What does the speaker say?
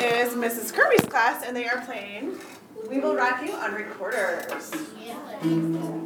is Mrs. Kirby's class, and they are playing We Will Rock You on recorders. Yeah.